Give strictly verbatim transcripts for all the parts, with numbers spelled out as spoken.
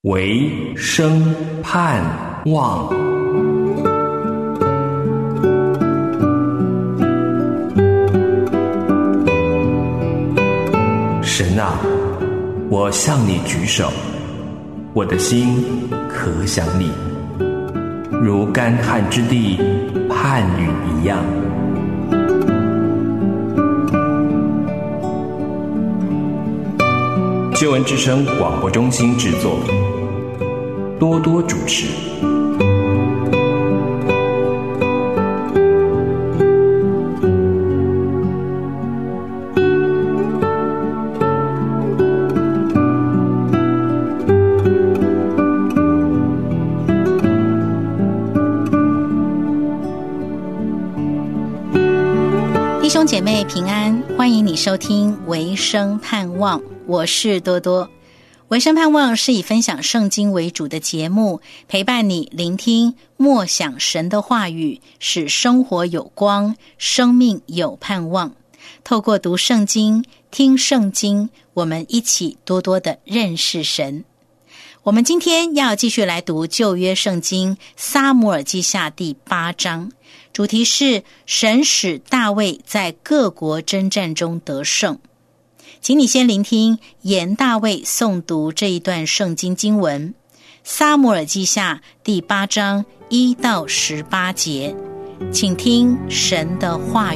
唯生盼望。神啊，我向你举手，我的心可想你，如干旱之地盼雨一样。救恩之声广播中心制作，多多主持。 弟兄姐妹平安，欢迎你收听维生盼望，我是多多。维生盼望是以分享圣经为主的节目，陪伴你聆听默想神的话语，使生活有光，生命有盼望。透过读圣经、听圣经，我们一起多多的认识神。我们今天要继续来读旧约圣经撒母耳记下第八章，主题是神使大卫在各国征战中得胜。请你先聆听严大卫诵读这一段圣经经文，撒母耳记下第八章一到十八节，请听神的话语。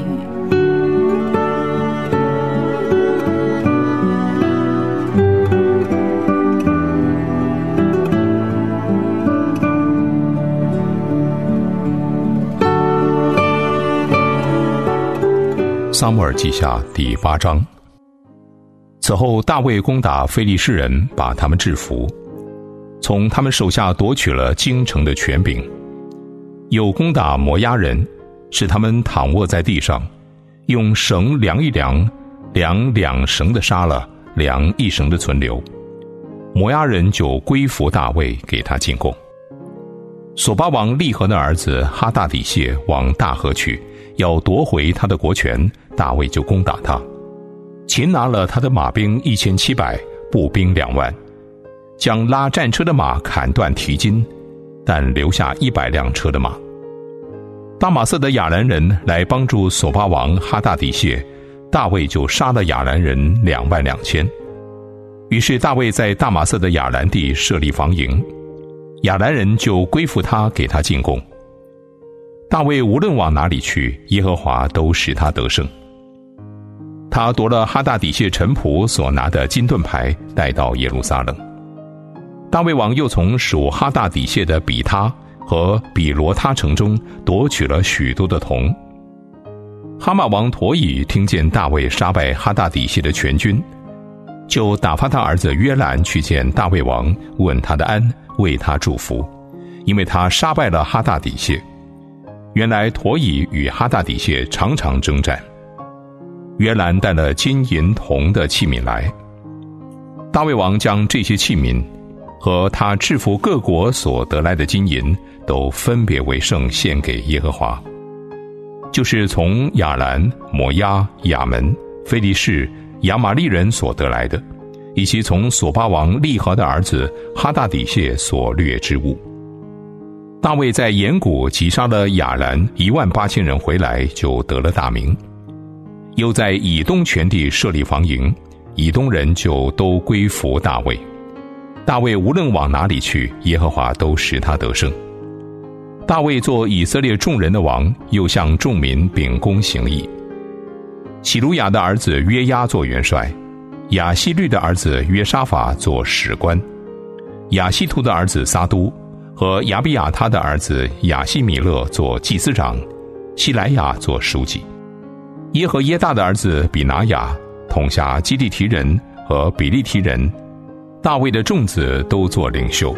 撒母耳记下第八章。此后大卫攻打非利士人，把他们制服，从他们手下夺取了京城的权柄，又攻打摩押人，使他们躺卧在地上，用绳量一量，量两绳的杀了，量一绳的存留。摩押人就归服大卫，给他进贡。索巴王利和的儿子哈大底谢往大河去，要夺回他的国权，大卫就攻打他，擒拿了他的马兵一千七百，步兵两万，将拉战车的马砍断蹄筋，但留下一百辆车的马。大马色的亚兰人来帮助索巴王哈大底谢，大卫就杀了亚兰人两万两千。于是大卫在大马色的亚兰地设立防营，亚兰人就归服他，给他进贡。大卫无论往哪里去，耶和华都使他得胜。他夺了哈大底谢臣仆所拿的金盾牌，带到耶路撒冷。大卫王又从属哈大底谢的比他和比罗他城中夺取了许多的铜。哈马王陀以听见大卫杀败哈大底谢的全军，就打发他儿子约兰去见大卫王，问他的安，为他祝福，因为他杀败了哈大底谢。原来陀以与哈大底谢常常征战。约兰带了金银铜的器皿来，大卫王将这些器皿和他制服各国所得来的金银都分别为圣，献给耶和华，就是从亚兰、摩押、亚门、非利士、亚玛利人所得来的，以及从索巴王利和的儿子哈大底谢所掠之物。大卫在岩谷击杀了亚兰一万八千人回来，就得了大名。又在以东全地设立防营，以东人就都归服大卫。大卫无论往哪里去，耶和华都使他得胜。大卫做以色列众人的王，又向众民秉公行义。喜鲁雅的儿子约押做元帅，亚希律的儿子约沙法做史官，亚希图的儿子撒都和亚比亚他的儿子亚希米勒做祭司长，希莱亚做书记。耶和耶大的儿子比拿雅统辖基利提人和比利提人，大卫的众子都做领袖。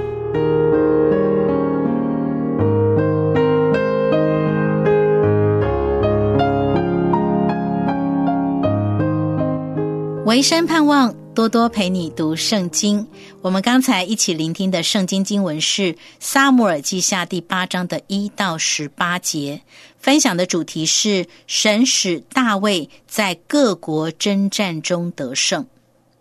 维生盼望多多陪你读圣经。我们刚才一起聆听的圣经经文是撒母耳记下第八章的一到十八节，分享的主题是神使大卫在各国征战中得胜。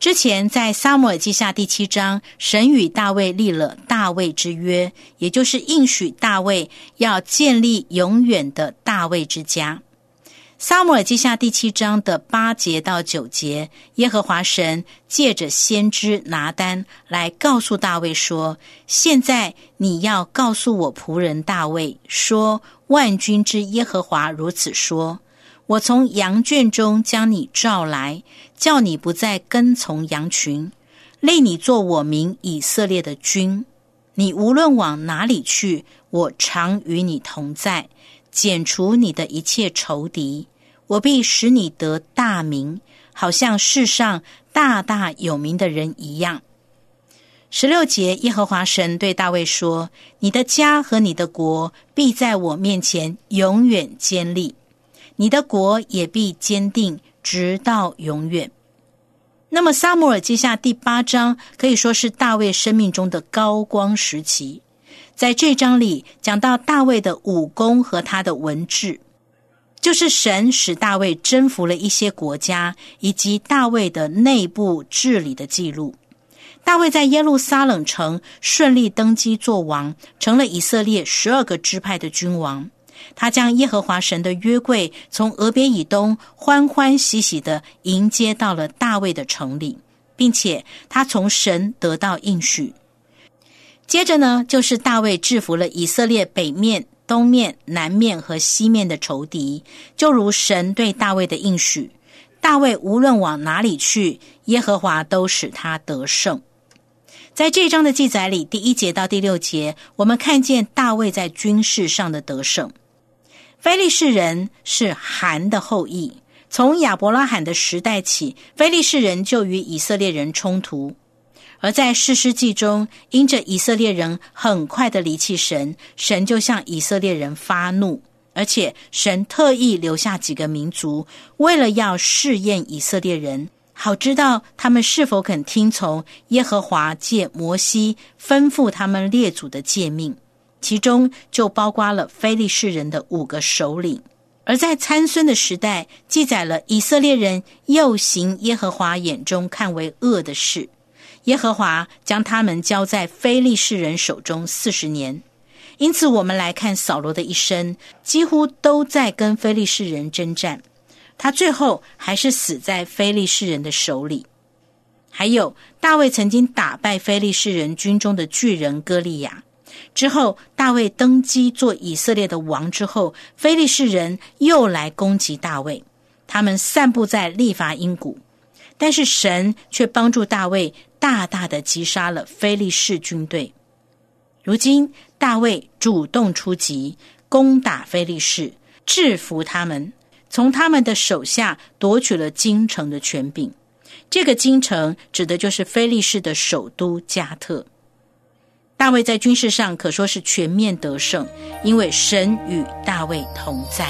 之前在撒母耳记下第七章，神与大卫立了大卫之约，也就是应许大卫要建立永远的大卫之家。撒母耳记下第七章的八节到九节，耶和华神借着先知拿单来告诉大卫说，现在你要告诉我仆人大卫说，万军之耶和华如此说，我从羊圈中将你召来，叫你不再跟从羊群，立你做我民以色列的君。你无论往哪里去，我常与你同在，剪除你的一切仇敌。我必使你得大名，好像世上大大有名的人一样。十六节，耶和华神对大卫说，你的家和你的国必在我面前永远坚立，你的国也必坚定直到永远。那么撒母耳记下第八章可以说是大卫生命中的高光时期，在这章里讲到大卫的武功和他的文治，就是神使大卫征服了一些国家，以及大卫的内部治理的记录。大卫在耶路撒冷城顺利登基做王，成了以色列十二个支派的君王。他将耶和华神的约柜从俄别以东欢欢喜喜地迎接到了大卫的城里，并且他从神得到应许。接着呢，就是大卫制服了以色列北面、东面、南面和西面的仇敌，就如神对大卫的应许，大卫无论往哪里去，耶和华都使他得胜。在这章的记载里，第一节到第六节，我们看见大卫在军事上的得胜。非利士人是韩的后裔，从亚伯拉罕的时代起，非利士人就与以色列人冲突。而在士师记中，因着以色列人很快的离弃神，神就向以色列人发怒，而且神特意留下几个民族，为了要试验以色列人，好知道他们是否肯听从耶和华借摩西吩咐他们列祖的诫命，其中就包括了非利士人的五个首领。而在参孙的时代，记载了以色列人又行耶和华眼中看为恶的事，耶和华将他们交在非利士人手中四十年。因此我们来看扫罗的一生，几乎都在跟非利士人征战，他最后还是死在非利士人的手里。还有大卫曾经打败非利士人军中的巨人歌利亚，之后大卫登基做以色列的王之后，非利士人又来攻击大卫，他们散布在利乏音谷，但是神却帮助大卫大大的击杀了非利士军队。如今大卫主动出击，攻打非利士，制服他们，从他们的手下夺取了京城的权柄。这个京城指的就是非利士的首都加特。大卫在军事上可说是全面得胜，因为神与大卫同在。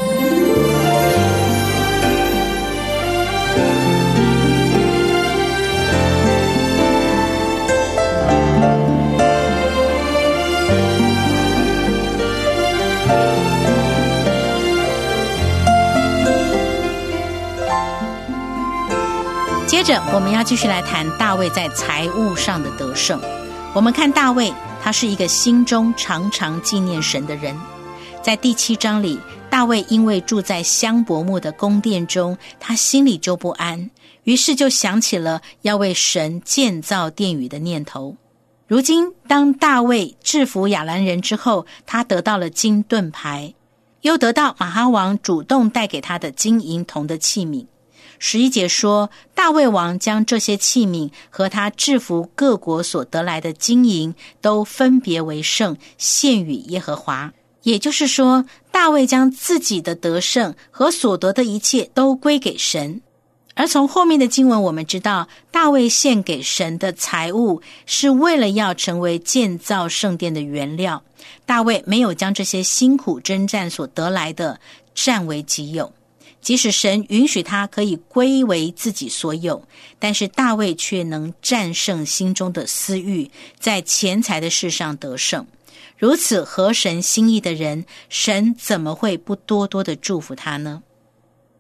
接着我们要继续来谈大卫在财务上的得胜。我们看大卫，他是一个心中常常纪念神的人。在第七章里，大卫因为住在香柏木的宫殿中，他心里就不安，于是就想起了要为神建造殿宇的念头。如今当大卫制服亚兰人之后，他得到了金盾牌，又得到马哈王主动带给他的金银铜的器皿。十一节说，大卫王将这些器皿和他制服各国所得来的金银都分别为圣，献与耶和华。也就是说，大卫将自己的得胜和所得的一切都归给神。而从后面的经文我们知道，大卫献给神的财物是为了要成为建造圣殿的原料。大卫没有将这些辛苦征战所得来的占为己有，即使神允许他可以归为自己所有，但是大卫却能战胜心中的私欲，在钱财的事上得胜。如此合神心意的人，神怎么会不多多的祝福他呢？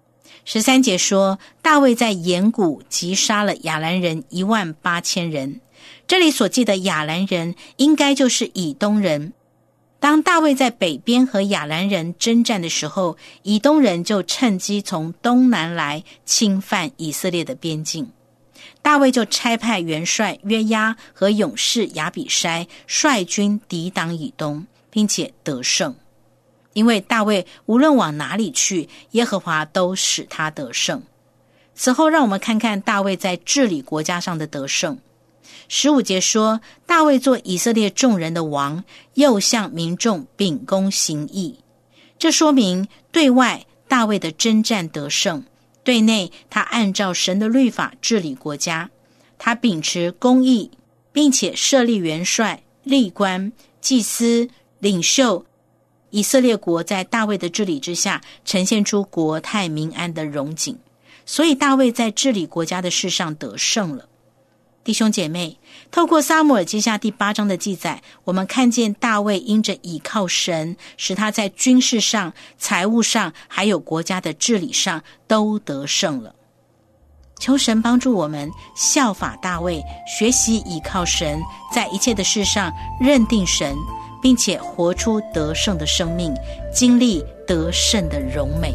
十三节说，大卫在沿谷击杀了亚兰人一万八千人。这里所记的亚兰人应该就是以东人。当大卫在北边和亚兰人征战的时候，以东人就趁机从东南来侵犯以色列的边境。大卫就差派元帅约押和勇士亚比筛率军抵挡以东，并且得胜。因为大卫无论往哪里去，耶和华都使他得胜。此后让我们看看大卫在治理国家上的得胜。十五节说，大卫做以色列众人的王，又向民众秉公行义。这说明对外大卫的征战得胜，对内他按照神的律法治理国家。他秉持公义，并且设立元帅、吏官、祭司、领袖。以色列国在大卫的治理之下，呈现出国泰民安的荣景。所以大卫在治理国家的事上得胜了。弟兄姐妹，透过撒母耳记下第八章的记载，我们看见大卫因着倚靠神，使他在军事上、财务上，还有国家的治理上都得胜了。求神帮助我们效法大卫，学习倚靠神，在一切的事上认定神，并且活出得胜的生命，经历得胜的荣美。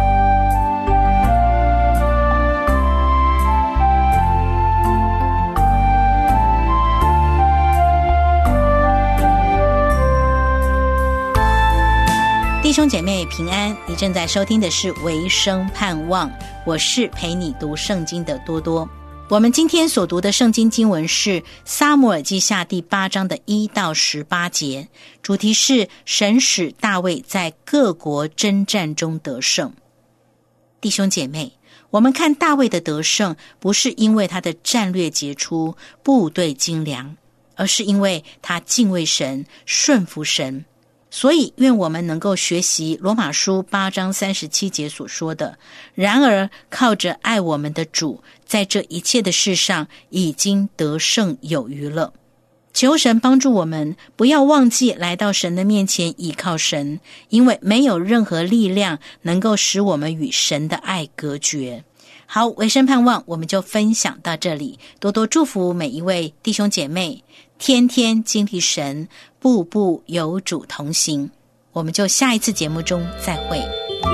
弟兄姐妹平安，你正在收听的是维生盼望，我是陪你读圣经的多多。我们今天所读的圣经经文是撒母耳记下第八章的一到十八节，主题是神使大卫在各国征战中得胜。弟兄姐妹，我们看大卫的得胜，不是因为他的战略杰出、部队精良，而是因为他敬畏神、顺服神。所以愿我们能够学习罗马书八章三十七节所说的，然而靠着爱我们的主，在这一切的事上已经得胜有余了。求神帮助我们，不要忘记来到神的面前倚靠神，因为没有任何力量能够使我们与神的爱隔绝。好，维生盼望我们就分享到这里，多多祝福每一位弟兄姐妹，天天经历神，步步有主同行。我们就下一次节目中再会。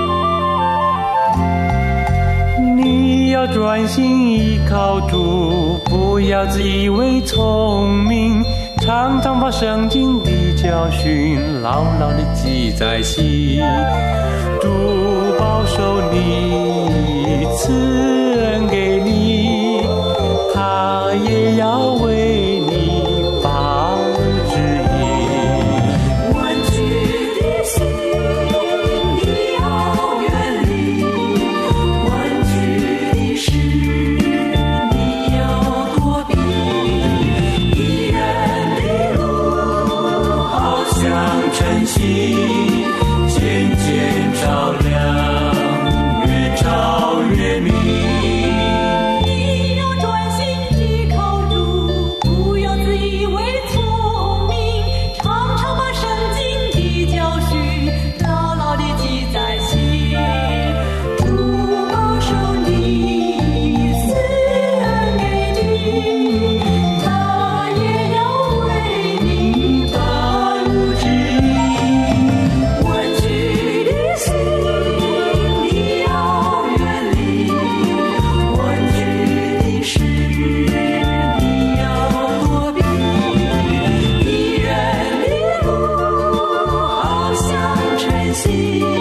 你要专心依靠主，不要自以为聪明，常常把圣经的教训牢牢地记在心。主保守你，赐恩给你，他也要为你把路指引。 弯曲的心你要远离，弯曲的事你要躲避，一人的路好像晨曦，渐渐照亮，越照越明。See